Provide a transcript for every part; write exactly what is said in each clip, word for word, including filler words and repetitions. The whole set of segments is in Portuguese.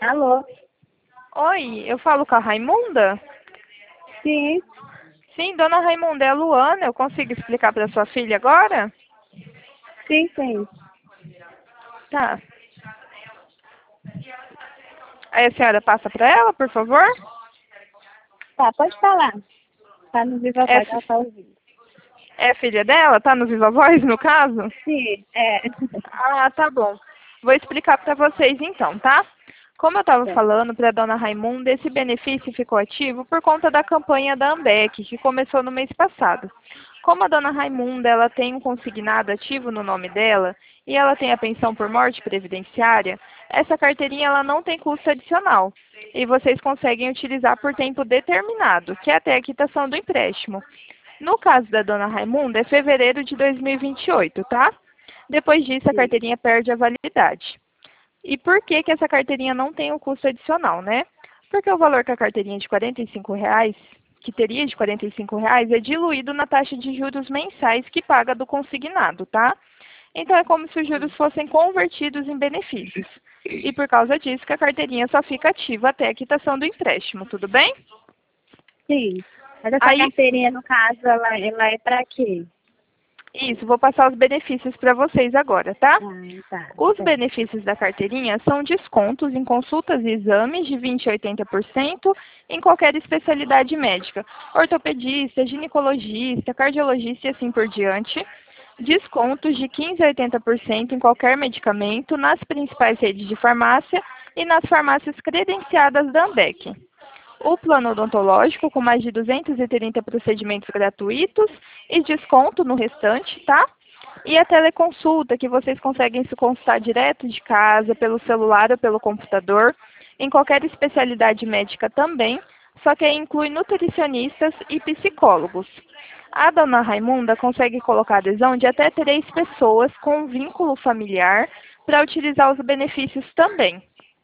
Alô? Oi, eu falo com a Raimunda? Sim, Sim, dona Raimunda, é a Luana. Eu consigo explicar para sua filha agora? sim, sim. Tá. Aí a senhora passa para ela, por favor? Tá, pode falar. Tá no Viva É, Voz, fi- ela tá ouvindo. é filha dela? Tá no Viva Voz, no caso? Sim, é. Ah, tá bom. Vou explicar para vocês então, tá? Como eu estava Certo. falando para a dona Raimunda, esse benefício ficou ativo por conta da campanha da Ambec, que começou no mês passado. Como a dona Raimunda ela tem um consignado ativo no nome dela e ela tem a pensão por morte previdenciária, essa carteirinha ela não tem custo adicional e vocês conseguem utilizar por tempo determinado, que é até a quitação do empréstimo. No caso da dona Raimunda, é fevereiro de dois mil e vinte e oito, tá? Depois disso, a Sim. carteirinha perde a validade. E por que que essa carteirinha não tem o custo adicional, né? Porque o valor que a carteirinha de quarenta e cinco reais, que teria de quarenta e cinco reais, é diluído na taxa de juros mensais que paga do consignado, tá? Então é como se os juros fossem convertidos em benefícios. E por causa disso que a carteirinha só fica ativa até a quitação do empréstimo, tudo bem? Sim. Mas essa Aí, carteirinha, no caso, ela, ela é pra quê? isso, vou passar os benefícios para vocês agora, tá? Ah, tá. Os Certo. benefícios da carteirinha são descontos em consultas e exames de vinte a oitenta por cento em qualquer especialidade médica, ortopedista, ginecologista, cardiologista e assim por diante. Descontos de quinze a oitenta por cento em qualquer medicamento nas principais redes de farmácia e nas farmácias credenciadas da Ambec. O plano odontológico com mais de duzentos e trinta procedimentos gratuitos e desconto no restante, tá? E a teleconsulta, que vocês conseguem se consultar direto de casa, pelo celular ou pelo computador, em qualquer especialidade médica também, só que aí inclui nutricionistas e psicólogos. A dona Raimunda consegue colocar adesão de até três pessoas com vínculo familiar para utilizar os benefícios também.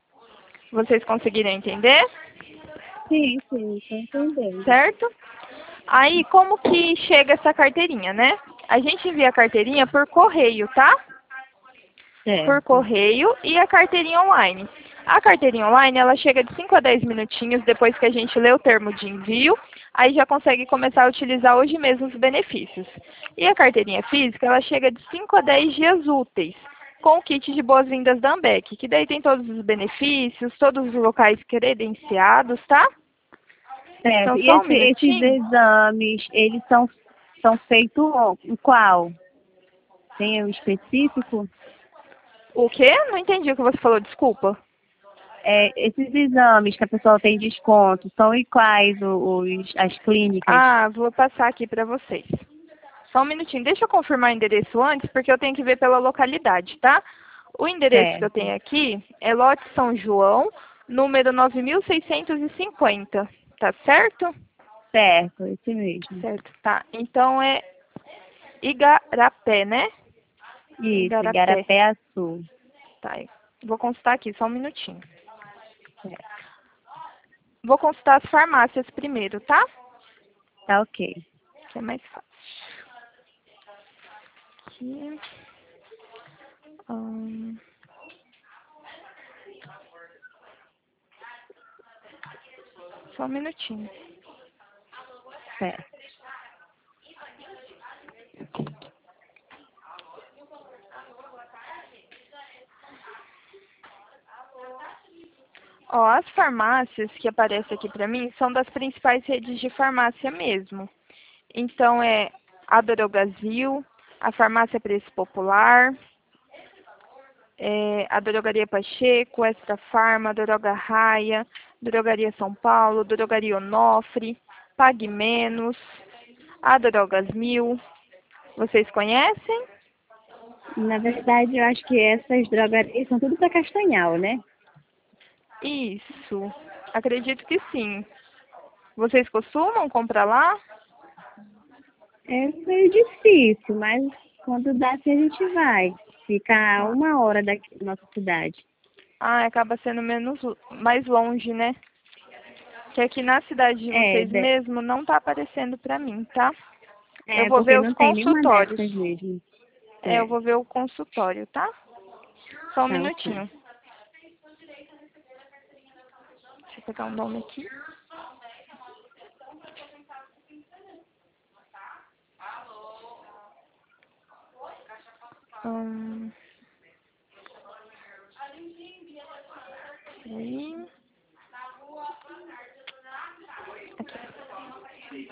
Vocês conseguiram entender? Sim, sim, tô entendendo. Certo? Aí, como que chega essa carteirinha, né? A gente envia a carteirinha por correio, tá? Por Certo. correio e a carteirinha online. A carteirinha online, ela chega de cinco a dez minutinhos depois que a gente lê o termo de envio, aí já consegue começar a utilizar hoje mesmo os benefícios. E a carteirinha física, ela chega de cinco a dez dias úteis, com o kit de boas-vindas da Ambec, que daí tem todos os benefícios, todos os locais credenciados, tá? Certo. Então, E só um esse, esses minutinho. exames, eles são, são feitos em qual? Tem um específico? O quê? Não entendi o que você falou, desculpa. É, esses exames que a pessoa tem desconto, são iguais os, as clínicas? Ah, vou passar aqui para vocês. Só um minutinho. Deixa eu confirmar o endereço antes, porque eu tenho que ver pela localidade, tá? O endereço que eu Certo. tenho aqui é Lote São João, número nove mil seiscentos e cinquenta. Tá certo? Certo, esse mesmo. Certo, tá. Então é Igarapé, né? Isso, Igarapé. Igarapé Sul. Tá. Vou consultar aqui, só um minutinho. Certo. Vou consultar as farmácias primeiro, tá? Tá ok. Que é mais fácil. Aqui. Hum, só um minutinho. Certo. Ó, as farmácias que aparecem aqui para mim são das principais redes de farmácia mesmo. Então é a Drogasil, a Farmácia Preço Popular, é, a Drogaria Pacheco, Extra Farma, Droga Raia, Drogaria São Paulo, Drogaria Onofre, Pague Menos, a Drogas Mil. Vocês conhecem? Na verdade, eu acho que essas drogarias são tudo para Castanhal, né? Isso, acredito que sim. Vocês costumam comprar lá? É meio difícil, mas quando dá, assim, a gente vai. Fica a Ah, uma hora daqui da nossa cidade. ah, acaba sendo menos, mais longe, né? Que aqui na cidade de É, vocês de- mesmo não tá aparecendo pra mim, tá? Eu é vou porque ver os não tem nenhuma consultórios. dessas mesmo. É, eu É, vou ver o consultório, tá? Só um tá ok. minutinho. eu pegar o nome aqui. Hum. Aí. Aqui.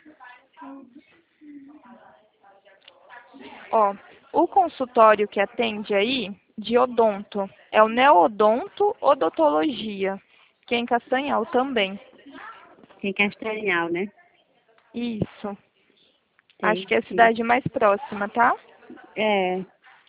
Ó, o consultório que atende aí, de odonto, é o Neodonto Odontologia, que é em Castanhal também. Em Castanhal, né? Isso. Tem Acho que é a sim. cidade mais próxima, tá? É.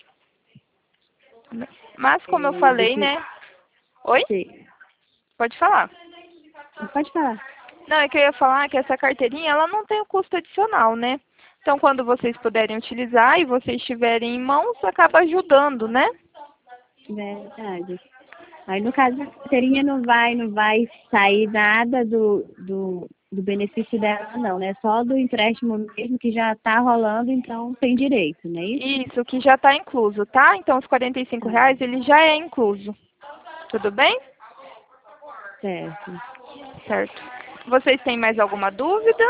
Mas, como eu é falei, deixa... né? Oi? Sim. Pode falar. Pode falar. Não, é que eu ia falar que essa carteirinha, ela não tem o custo adicional, né? Então, quando vocês puderem utilizar e vocês tiverem em mãos, acaba ajudando, né? Verdade. Aí, no caso, a carteirinha não vai, não vai sair nada do, do, do benefício dela, não, né? Só do empréstimo mesmo, que já está rolando, então tem direito, não é isso? Isso, que já está incluso, tá? Então, os quarenta e cinco reais, ele já é incluso. Tudo bem? Certo. Certo. Vocês têm mais alguma dúvida?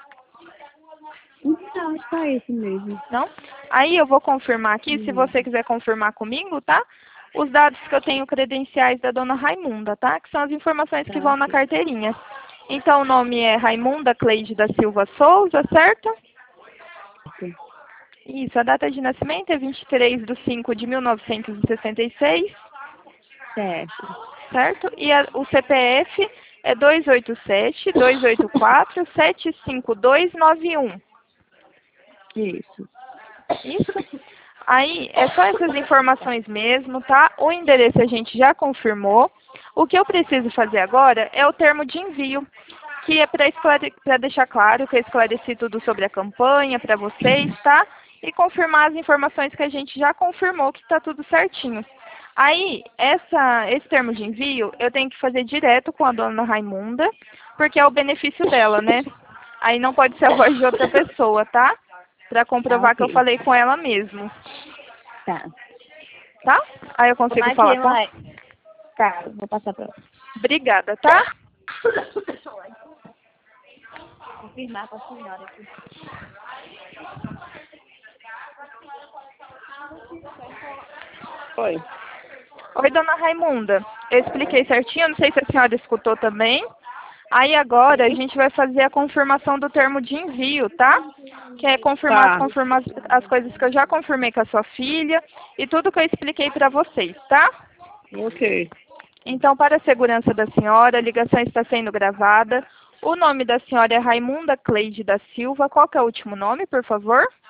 Não, só isso mesmo. Não? Aí eu vou confirmar aqui, se Hum. você quiser confirmar comigo, tá? Os dados que eu tenho credenciais da dona Raimunda, tá? Que são as informações que Tá, vão na ok. carteirinha. Então, o nome é Raimunda Cleide da Silva Souza, certo? Isso, a data de nascimento é vinte e três de cinco de mil novecentos e sessenta e seis, Certo. certo? E a, o C P F é dois oito sete, dois oito quatro, sete cinco dois nove um. Isso. Isso? Aí, é só essas informações mesmo, tá? O endereço a gente já confirmou. O que eu preciso fazer agora é o termo de envio, que é para esclare... para deixar claro que eu esclareci tudo sobre a campanha para vocês, tá? E confirmar as informações que a gente já confirmou que está tudo certinho. Aí, essa, esse termo de envio, eu tenho que fazer direto com a dona Raimunda, porque é o benefício dela, né? Aí não pode ser a voz de outra pessoa, tá? Para Tá, comprovar que eu ok. falei com ela mesmo. Tá. Tá? Aí eu consigo Como é falar que com... vai? Tá, eu vou passar pra Obrigada, tá? confirmar com a senhora aqui. Oi. Oi, dona Raimunda. Eu expliquei certinho, não sei se a senhora escutou também. Aí agora a gente vai fazer a confirmação do termo de envio, tá? Que é confirmar as, Tá. confirma as coisas que eu já confirmei com a sua filha e tudo que eu expliquei para vocês, tá? Ok. Então, para a segurança da senhora, a ligação está sendo gravada. O nome da senhora é Raimunda Cleide da Silva. Qual que é o último nome, por favor?